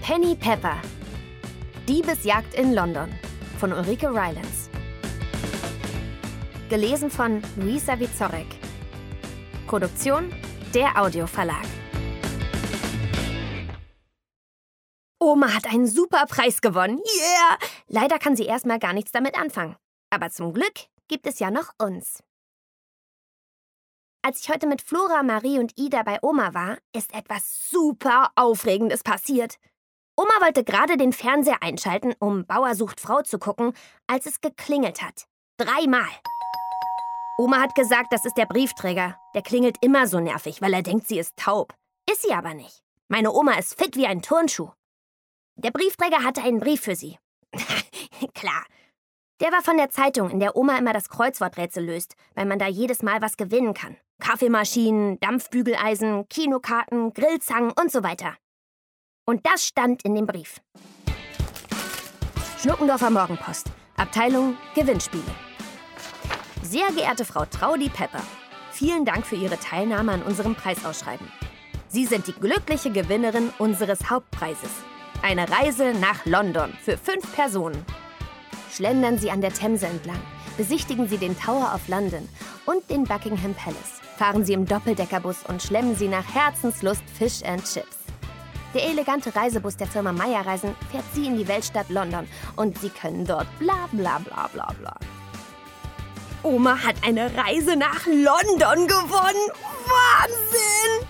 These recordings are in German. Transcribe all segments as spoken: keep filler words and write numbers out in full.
Penny Pepper. Diebesjagd in London von Ulrike Rylance. Gelesen von Luisa Wieczorek. Produktion der Audioverlag. Oma hat einen super Preis gewonnen. Yeah! Leider kann sie erstmal gar nichts damit anfangen. Aber zum Glück gibt es ja noch uns. Als ich heute mit Flora, Marie und Ida bei Oma war, ist etwas super Aufregendes passiert. Oma wollte gerade den Fernseher einschalten, um Bauer sucht Frau zu gucken, als es geklingelt hat. Dreimal. Oma hat gesagt, das ist der Briefträger. Der klingelt immer so nervig, weil er denkt, sie ist taub. Ist sie aber nicht. Meine Oma ist fit wie ein Turnschuh. Der Briefträger hatte einen Brief für sie. Klar. Der war von der Zeitung, in der Oma immer das Kreuzworträtsel löst, weil man da jedes Mal was gewinnen kann. Kaffeemaschinen, Dampfbügeleisen, Kinokarten, Grillzangen und so weiter. Und das stand in dem Brief. Schnuckendorfer Morgenpost, Abteilung Gewinnspiele. Sehr geehrte Frau Traudi Pepper, vielen Dank für Ihre Teilnahme an unserem Preisausschreiben. Sie sind die glückliche Gewinnerin unseres Hauptpreises. Eine Reise nach London für fünf Personen. Schlendern Sie an der Themse entlang, besichtigen Sie den Tower of London und den Buckingham Palace. Fahren Sie im Doppeldeckerbus und schlemmen Sie nach Herzenslust Fish and Chips. Der elegante Reisebus der Firma Meyer Reisen fährt Sie in die Weltstadt London und Sie können dort bla bla bla bla bla. Oma hat eine Reise nach London gewonnen! Wahnsinn!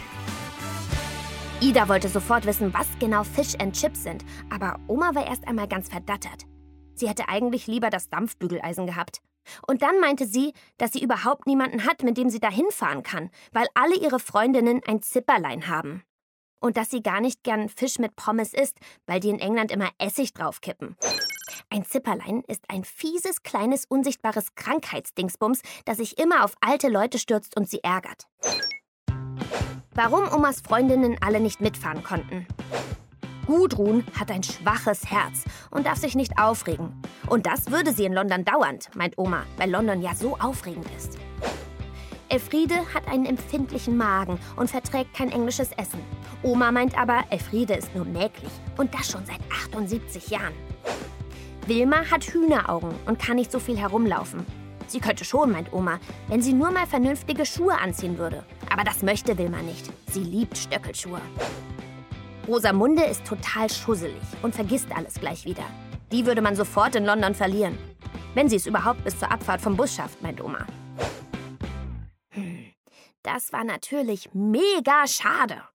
Ida wollte sofort wissen, was genau Fish and Chips sind, aber Oma war erst einmal ganz verdattert. Sie hätte eigentlich lieber das Dampfbügeleisen gehabt. Und dann meinte sie, dass sie überhaupt niemanden hat, mit dem sie da hinfahren kann, weil alle ihre Freundinnen ein Zipperlein haben. Und dass sie gar nicht gern Fisch mit Pommes isst, weil die in England immer Essig draufkippen. Ein Zipperlein ist ein fieses, kleines, unsichtbares Krankheitsdingsbums, das sich immer auf alte Leute stürzt und sie ärgert. Warum Omas Freundinnen alle nicht mitfahren konnten? Gudrun hat ein schwaches Herz und darf sich nicht aufregen. Und das würde sie in London dauernd, meint Oma, weil London ja so aufregend ist. Elfriede hat einen empfindlichen Magen und verträgt kein englisches Essen. Oma meint aber, Elfriede ist nur mäglich und das schon seit achtundsiebzig Jahren. Wilma hat Hühneraugen und kann nicht so viel herumlaufen. Sie könnte schon, meint Oma, wenn sie nur mal vernünftige Schuhe anziehen würde. Aber das möchte Wilma nicht. Sie liebt Stöckelschuhe. Rosamunde ist total schusselig und vergisst alles gleich wieder. Die würde man sofort in London verlieren. Wenn sie es überhaupt bis zur Abfahrt vom Bus schafft, meint Oma. Hm, das war natürlich mega schade.